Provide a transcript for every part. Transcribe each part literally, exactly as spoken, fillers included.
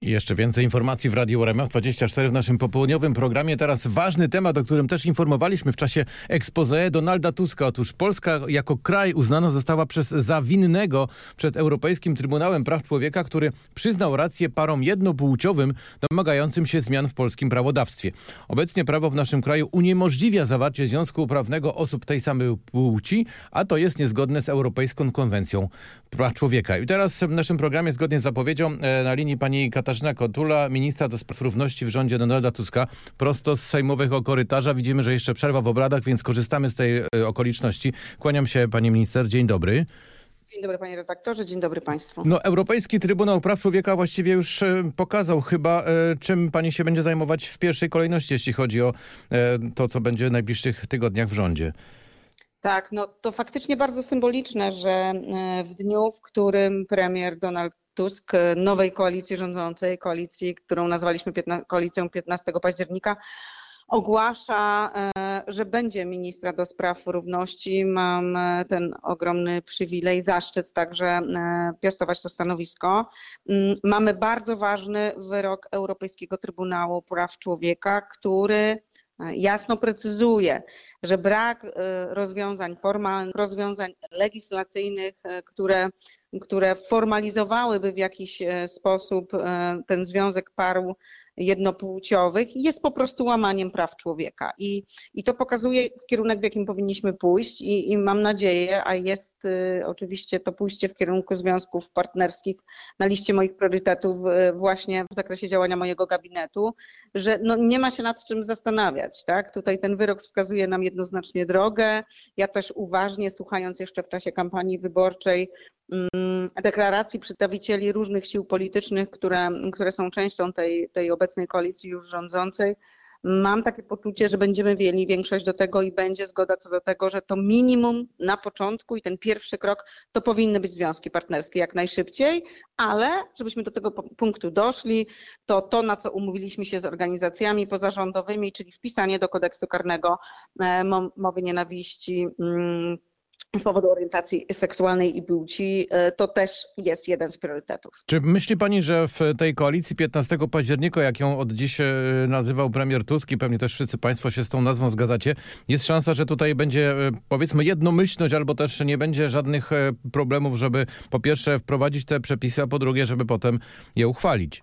I jeszcze więcej informacji w Radiu R M F dwadzieścia cztery w naszym popołudniowym programie. Teraz ważny temat, o którym też informowaliśmy w czasie exposé Donalda Tuska. Otóż Polska jako kraj uznana została przez za winnego przed Europejskim Trybunałem Praw Człowieka, który przyznał rację parom jednopłciowym domagającym się zmian w polskim prawodawstwie. Obecnie prawo w naszym kraju uniemożliwia zawarcie związku prawnego osób tej samej płci, a to jest niezgodne z Europejską Konwencją Praw Człowieka. I teraz w naszym programie, zgodnie z zapowiedzią, na linii pani Katarzyna Kotula, ministra do spraw równości w rządzie Donalda Tuska, prosto z sejmowego korytarza. Widzimy, że jeszcze przerwa w obradach, więc korzystamy z tej okoliczności. Kłaniam się, pani minister. Dzień dobry. Dzień dobry, panie redaktorze. Dzień dobry państwu. No, Europejski Trybunał Praw Człowieka właściwie już pokazał chyba, czym pani się będzie zajmować w pierwszej kolejności, jeśli chodzi o to, co będzie w najbliższych tygodniach w rządzie. Tak, no to faktycznie bardzo symboliczne, że w dniu, w którym premier Donald Tusk nowej koalicji rządzącej, koalicji, którą nazwaliśmy koalicją piętnastego października, ogłasza, że będzie ministra do spraw równości. Mam ten ogromny przywilej, zaszczyt także piastować to stanowisko. Mamy bardzo ważny wyrok Europejskiego Trybunału Praw Człowieka, który jasno precyzuje, że brak rozwiązań formalnych, rozwiązań legislacyjnych, które, które formalizowałyby w jakiś sposób ten związek paru jednopłciowych, jest po prostu łamaniem praw człowieka. I, i to pokazuje kierunek, w jakim powinniśmy pójść i, i mam nadzieję, a jest y, oczywiście to pójście w kierunku związków partnerskich na liście moich priorytetów y, właśnie w zakresie działania mojego gabinetu, że no, nie ma się nad czym zastanawiać. Tak? Tutaj ten wyrok wskazuje nam jednoznacznie drogę. Ja też uważnie, słuchając jeszcze w czasie kampanii wyborczej deklaracji przedstawicieli różnych sił politycznych, które, które są częścią tej, tej obecnej koalicji już rządzącej, mam takie poczucie, że będziemy mieli większość do tego i będzie zgoda co do tego, że to minimum na początku i ten pierwszy krok to powinny być związki partnerskie jak najszybciej, ale żebyśmy do tego punktu doszli, to to, na co umówiliśmy się z organizacjami pozarządowymi, czyli wpisanie do kodeksu karnego mowy nienawiści z powodu orientacji seksualnej i płci, to też jest jeden z priorytetów. Czy myśli pani, że w tej koalicji piętnastego października, jak ją od dziś nazywał premier Tusk i pewnie też wszyscy państwo się z tą nazwą zgadzacie, jest szansa, że tutaj będzie, powiedzmy, jednomyślność albo też nie będzie żadnych problemów, żeby po pierwsze wprowadzić te przepisy, a po drugie, żeby potem je uchwalić?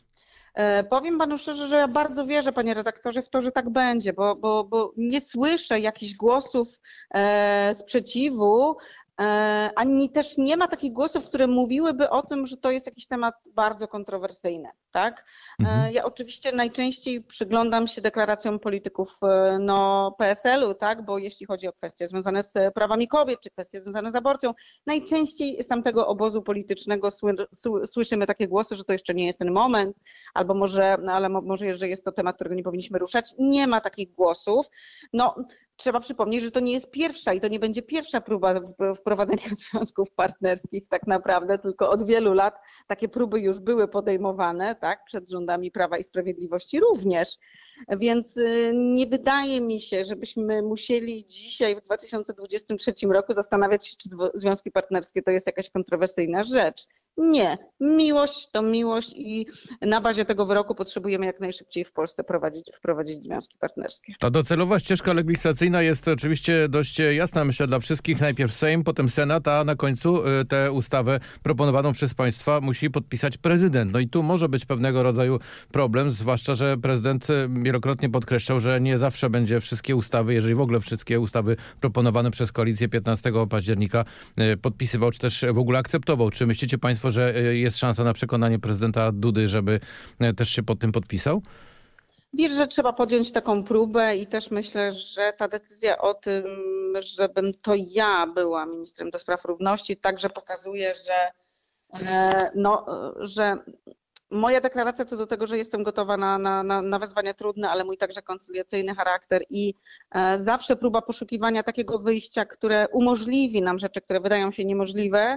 Powiem panu szczerze, że ja bardzo wierzę, panie redaktorze, w to, że tak będzie, bo, bo, bo nie słyszę jakichś głosów e, sprzeciwu, e, ani też nie ma takich głosów, które mówiłyby o tym, że to jest jakiś temat bardzo kontrowersyjny. Tak? Mhm. Ja oczywiście najczęściej przyglądam się deklaracjom polityków no, P S L u, tak? Bo jeśli chodzi o kwestie związane z prawami kobiet, czy kwestie związane z aborcją, najczęściej z tamtego obozu politycznego słyszymy takie głosy, że to jeszcze nie jest ten moment, albo może, no, ale może, że jest to temat, którego nie powinniśmy ruszać. Nie ma takich głosów. No, trzeba przypomnieć, że to nie jest pierwsza i to nie będzie pierwsza próba wprowadzenia związków partnerskich tak naprawdę, tylko od wielu lat takie próby już były podejmowane, tak, przed rządami Prawa i Sprawiedliwości również. Więc nie wydaje mi się, żebyśmy musieli dzisiaj w dwa tysiące dwudziestym trzecim roku zastanawiać się, czy związki partnerskie to jest jakaś kontrowersyjna rzecz. Nie. Miłość to miłość i na bazie tego wyroku potrzebujemy jak najszybciej w Polsce prowadzić, wprowadzić związki partnerskie. Ta docelowa ścieżka legislacyjna jest oczywiście dość jasna, myślę, dla wszystkich. Najpierw Sejm, potem Senat, a na końcu tę ustawę proponowaną przez państwa musi podpisać prezydent. No i tu może być pewnego rodzaju problem, zwłaszcza, że prezydent wielokrotnie podkreślał, że nie zawsze będzie wszystkie ustawy, jeżeli w ogóle wszystkie ustawy proponowane przez koalicję piętnastego października podpisywał, czy też w ogóle akceptował. Czy myślicie państwo, że jest szansa na przekonanie prezydenta Dudy, żeby też się pod tym podpisał? Wierzę, że trzeba podjąć taką próbę i też myślę, że ta decyzja o tym, żebym to ja była ministrem do spraw równości, także pokazuje, że, no, że moja deklaracja co do tego, że jestem gotowa na, na, na, na wezwania trudne, ale mój także koncyliacyjny charakter i e, zawsze próba poszukiwania takiego wyjścia, które umożliwi nam rzeczy, które wydają się niemożliwe,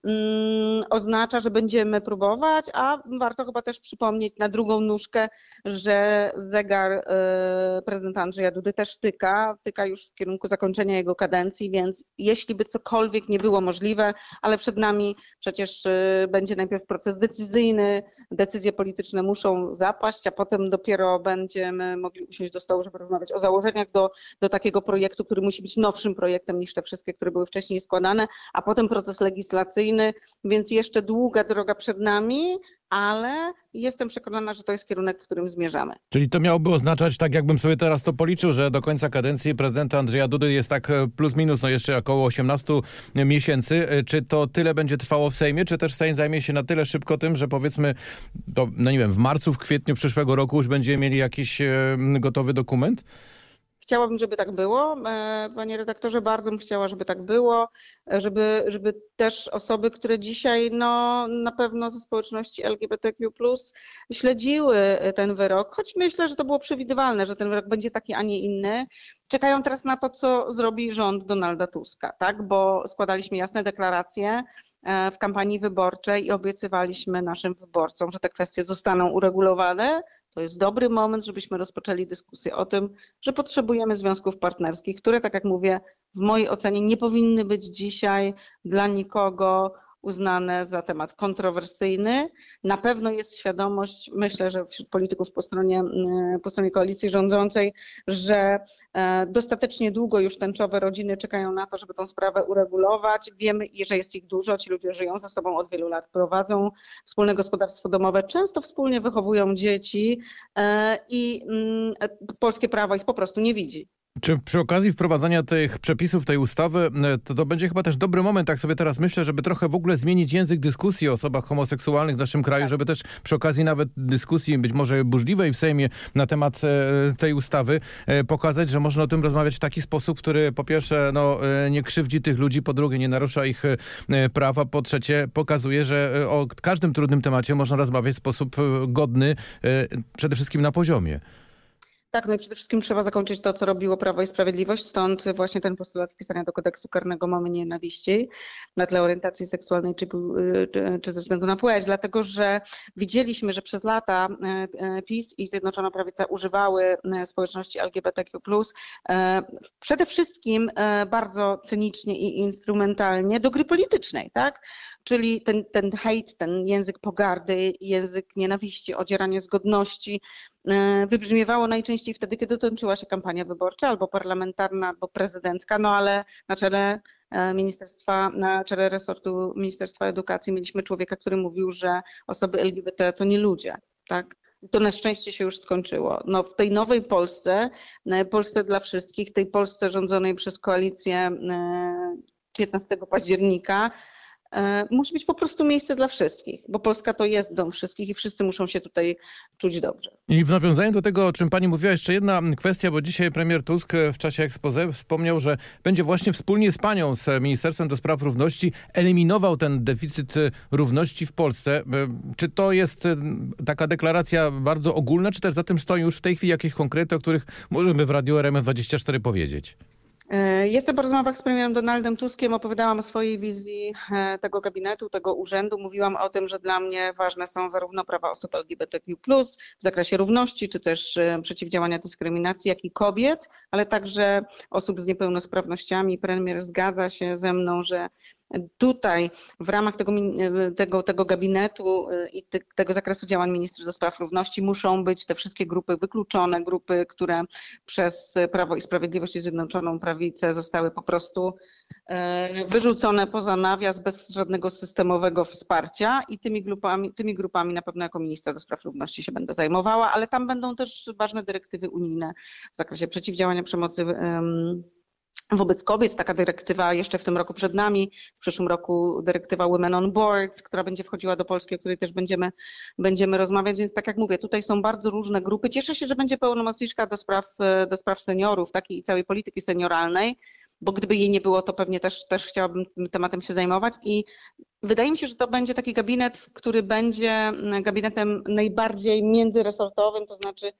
oznacza, że będziemy próbować, a warto chyba też przypomnieć na drugą nóżkę, że zegar prezydenta Andrzeja Dudy też tyka, tyka już w kierunku zakończenia jego kadencji, więc jeśli by cokolwiek nie było możliwe, ale przed nami przecież będzie najpierw proces decyzyjny, decyzje polityczne muszą zapaść, a potem dopiero będziemy mogli usiąść do stołu, żeby rozmawiać o założeniach do, do takiego projektu, który musi być nowszym projektem niż te wszystkie, które były wcześniej składane, a potem proces legislacyjny, więc jeszcze długa droga przed nami, ale jestem przekonana, że to jest kierunek, w którym zmierzamy. Czyli to miałoby oznaczać, tak jakbym sobie teraz to policzył, że do końca kadencji prezydenta Andrzeja Dudy jest tak plus minus, no jeszcze około osiemnaście miesięcy. Czy to tyle będzie trwało w Sejmie, czy też Sejm zajmie się na tyle szybko tym, że powiedzmy, to, no nie wiem, w marcu, w kwietniu przyszłego roku już będziemy mieli jakiś gotowy dokument? Chciałabym, żeby tak było. Panie redaktorze, bardzo bym chciała, żeby tak było, żeby, żeby też osoby, które dzisiaj no, na pewno ze społeczności L G B T Q plus śledziły ten wyrok, choć myślę, że to było przewidywalne, że ten wyrok będzie taki, a nie inny, czekają teraz na to, co zrobi rząd Donalda Tuska, tak? Bo składaliśmy jasne deklaracje w kampanii wyborczej i obiecywaliśmy naszym wyborcom, że te kwestie zostaną uregulowane. To jest dobry moment, żebyśmy rozpoczęli dyskusję o tym, że potrzebujemy związków partnerskich, które, tak jak mówię, w mojej ocenie nie powinny być dzisiaj dla nikogo uznane za temat kontrowersyjny. Na pewno jest świadomość, myślę, że wśród polityków po stronie, po stronie koalicji rządzącej, że dostatecznie długo już tęczowe rodziny czekają na to, żeby tą sprawę uregulować. Wiemy, że jest ich dużo, ci ludzie żyją ze sobą od wielu lat, prowadzą wspólne gospodarstwo domowe, często wspólnie wychowują dzieci i polskie prawo ich po prostu nie widzi. Czy przy okazji wprowadzania tych przepisów, tej ustawy, to, to będzie chyba też dobry moment, tak sobie teraz myślę, żeby trochę w ogóle zmienić język dyskusji o osobach homoseksualnych w naszym kraju, żeby też przy okazji nawet dyskusji być może burzliwej w Sejmie na temat tej ustawy pokazać, że można o tym rozmawiać w taki sposób, który po pierwsze no, nie krzywdzi tych ludzi, po drugie nie narusza ich praw, a po trzecie pokazuje, że o każdym trudnym temacie można rozmawiać w sposób godny, przede wszystkim na poziomie. Tak, no i przede wszystkim trzeba zakończyć to, co robiło Prawo i Sprawiedliwość, stąd właśnie ten postulat wpisania do kodeksu karnego mowy nienawiści na tle orientacji seksualnej czy, czy, czy ze względu na płeć, dlatego że widzieliśmy, że przez lata PiS i Zjednoczona Prawica używały społeczności L G B T Q plus, przede wszystkim bardzo cynicznie i instrumentalnie do gry politycznej, tak? Czyli ten, ten hejt, ten język pogardy, język nienawiści, odzieranie z godności wybrzmiewało najczęściej wtedy, kiedy toczyła się kampania wyborcza albo parlamentarna, albo prezydencka, no ale na czele ministerstwa, na czele resortu Ministerstwa Edukacji mieliśmy człowieka, który mówił, że osoby L G B T to nie ludzie, tak? I to na szczęście się już skończyło. No, w tej nowej Polsce, Polsce dla wszystkich, tej Polsce rządzonej przez koalicję piętnastego października, musi być po prostu miejsce dla wszystkich, bo Polska to jest dom wszystkich i wszyscy muszą się tutaj czuć dobrze. I w nawiązaniu do tego, o czym pani mówiła, jeszcze jedna kwestia, bo dzisiaj premier Tusk w czasie exposé wspomniał, że będzie właśnie wspólnie z panią, z Ministerstwem do Spraw Równości eliminował ten deficyt równości w Polsce. Czy to jest taka deklaracja bardzo ogólna, czy też za tym stoją już w tej chwili jakieś konkrety, o których możemy w Radiu R M F dwadzieścia cztery powiedzieć? Jestem po rozmowach z premierem Donaldem Tuskiem, opowiadałam o swojej wizji tego gabinetu, tego urzędu. Mówiłam o tym, że dla mnie ważne są zarówno prawa osób L G B T Q plus w zakresie równości, czy też przeciwdziałania dyskryminacji, jak i kobiet, ale także osób z niepełnosprawnościami. Premier zgadza się ze mną, że tutaj w ramach tego, tego, tego gabinetu i te, tego zakresu działań ministry do spraw równości muszą być te wszystkie grupy wykluczone, grupy, które przez Prawo i Sprawiedliwość i Zjednoczoną Prawicę zostały po prostu wyrzucone poza nawias bez żadnego systemowego wsparcia i tymi grupami, tymi grupami na pewno jako ministra do spraw równości się będę zajmowała, ale tam będą też ważne dyrektywy unijne w zakresie przeciwdziałania przemocy wobec kobiet. Taka dyrektywa jeszcze w tym roku przed nami, w przyszłym roku dyrektywa Women on Boards, która będzie wchodziła do Polski, o której też będziemy, będziemy rozmawiać, więc tak jak mówię, tutaj są bardzo różne grupy. Cieszę się, że będzie pełnomocniczka do spraw, do spraw seniorów, takiej i całej polityki senioralnej, bo gdyby jej nie było, to pewnie też, też chciałabym tym tematem się zajmować i wydaje mi się, że to będzie taki gabinet, który będzie gabinetem najbardziej międzyresortowym, to znaczy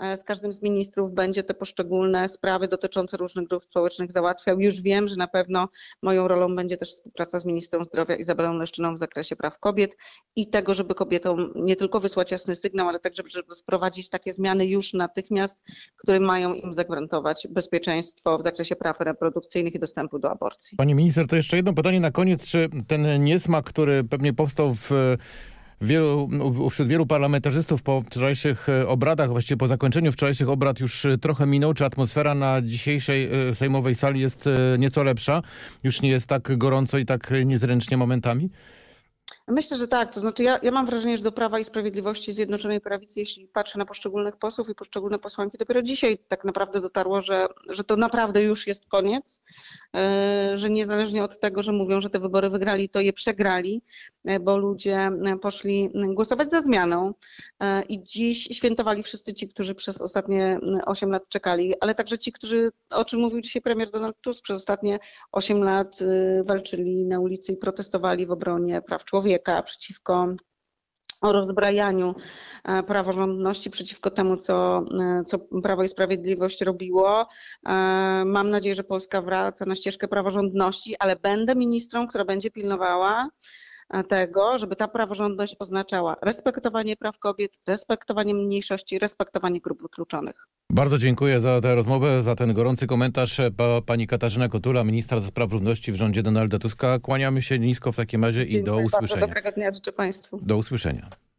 z każdym z ministrów będzie te poszczególne sprawy dotyczące różnych grup społecznych załatwiał. Już wiem, że na pewno moją rolą będzie też współpraca z ministrą zdrowia Izabelą Leszczyną w zakresie praw kobiet i tego, żeby kobietom nie tylko wysłać jasny sygnał, ale także, żeby wprowadzić takie zmiany już natychmiast, które mają im zagwarantować bezpieczeństwo w zakresie praw reprodukcyjnych i dostępu do aborcji. Pani minister, to jeszcze jedno pytanie na koniec. Czy ten niesmak, który pewnie powstał w wielu, wśród wielu parlamentarzystów po wczorajszych obradach, właściwie po zakończeniu wczorajszych obrad już trochę minął? Czy atmosfera na dzisiejszej sejmowej sali jest nieco lepsza? Już nie jest tak gorąco i tak niezręcznie momentami? Myślę, że tak. To znaczy ja, ja mam wrażenie, że do Prawa i Sprawiedliwości Zjednoczonej Prawicy, jeśli patrzę na poszczególnych posłów i poszczególne posłanki, dopiero dzisiaj tak naprawdę dotarło, że, że to naprawdę już jest koniec, że niezależnie od tego, że mówią, że te wybory wygrali, to je przegrali, bo ludzie poszli głosować za zmianą i dziś świętowali wszyscy ci, którzy przez ostatnie osiem lat czekali, ale także ci, którzy, o czym mówił dzisiaj premier Donald Tusk, przez ostatnie osiem lat walczyli na ulicy i protestowali w obronie praw człowieka, przeciwko o rozbrajaniu praworządności, przeciwko temu, co, co Prawo i Sprawiedliwość robiło. Mam nadzieję, że Polska wraca na ścieżkę praworządności, ale będę ministrą, która będzie pilnowała tego, żeby ta praworządność oznaczała respektowanie praw kobiet, respektowanie mniejszości, respektowanie grup wykluczonych. Bardzo dziękuję za tę rozmowę, za ten gorący komentarz. Pani Katarzyna Kotula, ministra do spraw równości w rządzie Donalda Tuska. Kłaniamy się nisko w takim razie. Dziękuję, i do usłyszenia. Bardzo dobrego dnia życzę Państwu. Do usłyszenia.